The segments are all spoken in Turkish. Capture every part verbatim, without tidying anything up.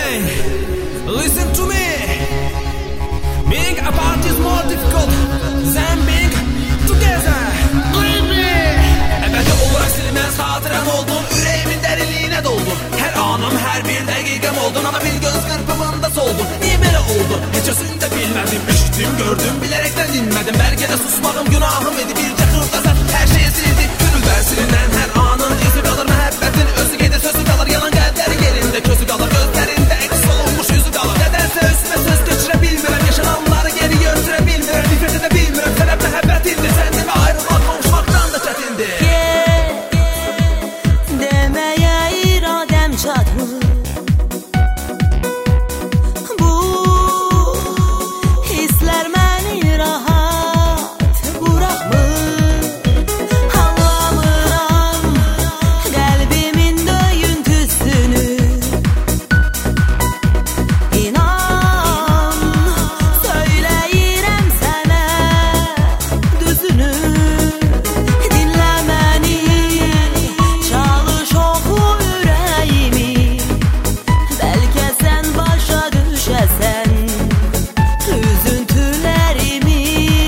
Hey, listen to me. Being apart is more difficult than being together. Believe me. Ebedi olur silinmez hatıram oldun, yüreğimin derinliğine doldun. Her anım, her bir dakikam oldun ama bir göz kırpımında soldun. Niye böyle oldu? Hiç özünde bilmedim, işittim, gördüm, bilerekten dinmedim. Belki de susmadım, günahım idi bir cakırdasan her şeyi sildi. Gönüller silinen her anın izi kalır, mühabbetin özü gelir, sözü kalır, yalan kalpleri yerinde közü kalır, gözlerinde eks olmuş yüzü kalır. Nedense üstüme söz geçirebilmirəm, yaşananları geri götürebilmirəm, nifret edebilmirəm. Sebep mühabbetindir, sendime ayrılmak kavuşmaktan da çetindir. Demeye iradem çatmır. Bu hisler beni rahat bırakmır. Anlamıram kalbimin döyüntüsünü. İnan söyleyirəm sana düzünü. Dinle beni, çalış oku yüreğimi. Belki sen başa düşesen üzüntülerimi.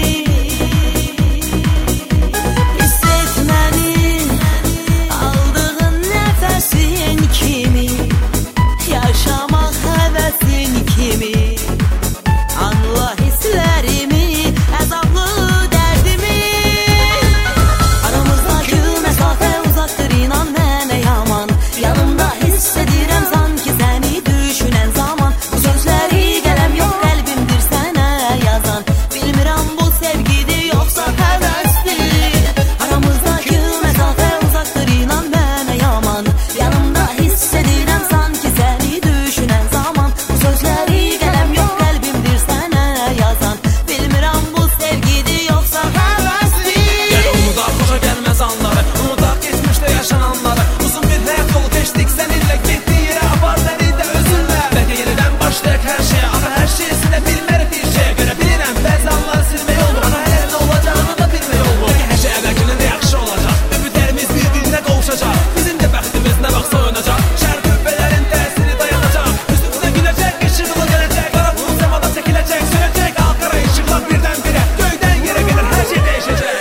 Hissetmeni, aldığın nefesin kimi, yaşamak hevesin kimi. Anla hislerimi, azaplı derdimi. Aramızdaki mesafe uzaktır, inan bana yaman. Yanımda hissedirem sanki seni düşünen zaman. Bu sözleri gələm yok, kalbimdir sana yazan. Bilmirəm bu sevgidir yoksa hevestir. Aramızdaki mesafe uzaktır, inan bana yaman. Yanımda hissedirem sanki seni düşünen zaman. Bu sözleri gələm yok, kalbimdir sana yazan. Bilmirəm bu sevgidir yoksa hevestir. Gel unudak, hoşa gelmez anları, unudak geçmişte yaşananları. Uzun bir hayat yolu geçtik seninle, gittiğin yere apar beni de özünle. Belki yeniden başlayak her şeye, ama her şeyi silebilmerik bir şeye göre. Bilirəm bəzi anları silmək olur, ama her ne olacağını da bilmək olur. Belki her şey əvvəlkindən də yaxşı olacaq, ümidlərimiz bir-birinə qovuşacaq. Bizim de bəxtimiz nə vaxtsa oynayacaq, şər qübbələrin təsiri dayanacaq. Üstümüzə güləcək, ışıqlı gələcək, qara bulud səmada çəkiləcək, sönəcək alqara ışıqlar birdən-birə, göydən yerə gelir, her şey değişecek.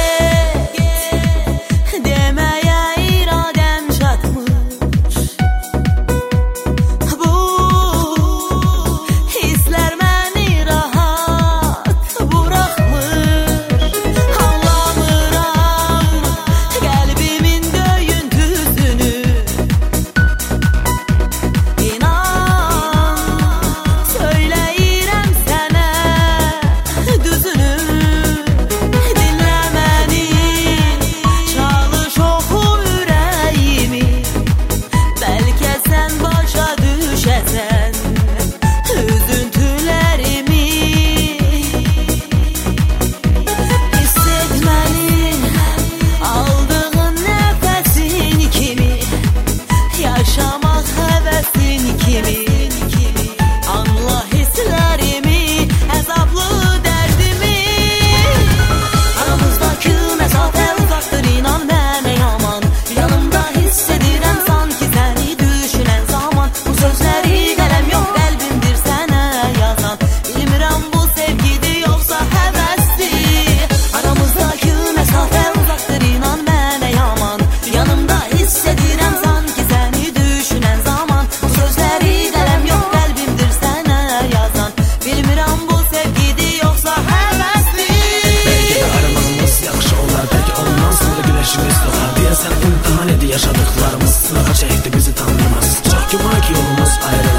Demeye iradem çatmır. Bu hisler beni rahat bırakmır. Anlamıram kalbimin döyüntüsünü. İnan söyleyirəm sana düzünü. Dinle beni, çalış oku yüreğimi. Belki sen başa düşesen üzüntülerimi. Hissetmeni, aldığın nefesin kimi, yaşamak hevesin kimi. Anla hislerimi, azaplı derdimi. Aramızdaki mesafe uzaktır, inan bana yaman. Yanımda hissedirem sanki seni düşünen zaman. Bu sözleri gələm yok, kalbimdir sana yazan. Bilmirəm bu sevgidir yoksa hevestir. Aramızdaki mesafe uzaktır, inan bana yaman. Yanımda hissedirem sanki seni düşünen zaman. Bu sözleri gələm yok, kalbimdir sana yazan. Bilmirəm bu sevgidir yoksa hevestir. Belki de aramamız yaxşı olar, belki ondan sonra güneşimiz doğar. Diyesen imtihan edi yaşadıklarımız, sınağa çekti bizi tanrımız. Çok güman ki yolumuz ayrı.